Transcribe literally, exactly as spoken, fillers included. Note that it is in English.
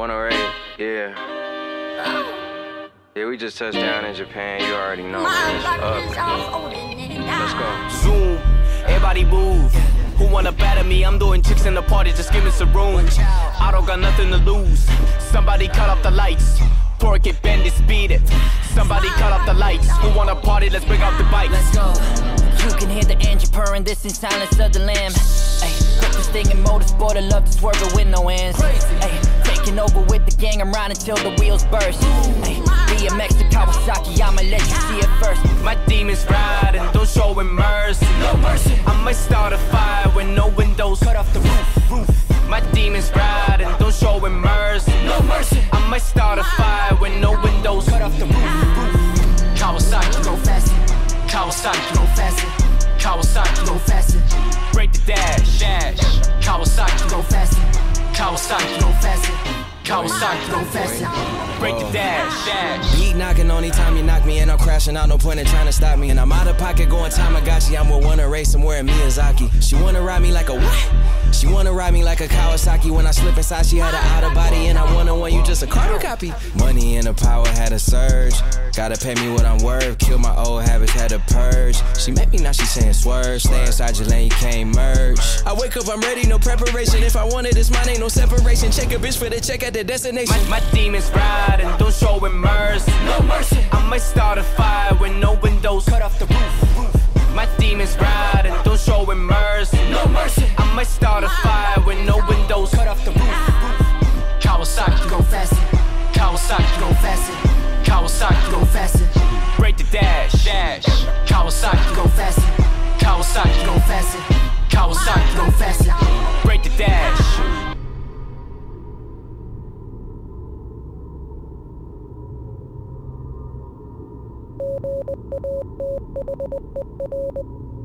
one oh eight, yeah. Yeah, we just touched down in Japan, you already know. It's up. Let's go. Zoom, everybody move. Who wanna batter me? I'm doing chicks in the party, just give me some room. I don't got nothing to lose. Somebody cut off the lights. Pork it, bend it, speed it. Somebody cut off the lights. Who wanna party? Let's bring out the bikes. Let's go. You can hear the engine purring, this is silence of the lamb. Ay, quickest thing in motorsport, I love to swerve it with no hands. Ay, taking over with the gang, I'm riding till the wheels burst. Ay, B M X to Kawasaki, I'ma let you see it first. My demons riding, don't show him mercy. No mercy. I might start a fire with no windows. Cut off the roof, roof. My demons riding, don't show him mercy. No mercy. I might start a fire with no windows. Cut off the roof, roof. Kawasaki, Go faster, Kawasaki, go faster, Kawasaki, go faster, break the dash, dash. Kawasaki, go faster, Kawasaki, go faster, Kawasaki, go faster. break the dash, dash. Beat knocking on anytime you knock me and I'm crashing out, no point in trying to stop me. And I'm out of pocket going Tamagotchi, I'm with wanna race somewhere in Miyazaki. She wanna ride me like a what? She wanna ride me like a Kawasaki. When I slip inside, she had an outer body, and I wanna want you just a carbon copy. Money and the power had a surge. Gotta pay me what I'm worth. Kill my old habits, had to purge. She met me, now she saying swerve. Stay inside your lane, you can't merge. I wake up, I'm ready, no preparation. If I want it, it's mine, ain't no separation. Check a bitch for the check at the destination. My, my demons riding, don't show him mercy. No mercy. I might start a fire with no windows. Cut off the roof, roof. My demons riding, don't show him mercy. No mercy. I might start a fire with no windows. Cut off the roof, roof. Kawasaki, Go faster, Kawasaki, go faster, Kawasaki, go faster, break the dash, dash. Kawasaki, go faster, Kawasaki, go faster, Kawasaki, go faster. break the dash. Go faster.